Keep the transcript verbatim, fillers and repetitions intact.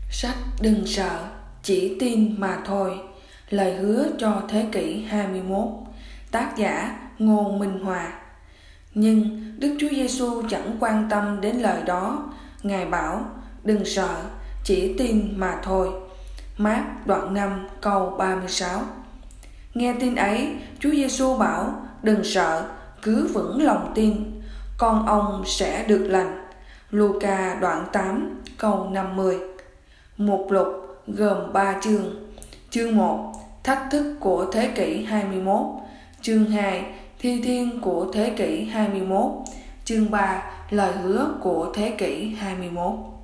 Sách Đừng Sợ, Chỉ Tin Mà Thôi, lời hứa cho thế kỷ hai mươi mốt. Tác giả Ngô Minh Hòa. Nhưng Đức Chúa Giêsu chẳng quan tâm đến lời đó. Ngài bảo: đừng sợ, chỉ tin mà thôi. Mác đoạn năm câu ba mươi sáu. Nghe tin ấy, Chúa Giêsu bảo: đừng sợ, cứ vững lòng tin, con ông sẽ được lành. Luca đoạn tám câu năm mươi. Mục lục gồm ba chương. Chương một: Thách thức của thế kỷ hai mươi mốt. Chương hai: Thi thiên của thế kỷ hai mươi mốt. Chương ba: Lời hứa của thế kỷ hai mươi mốt.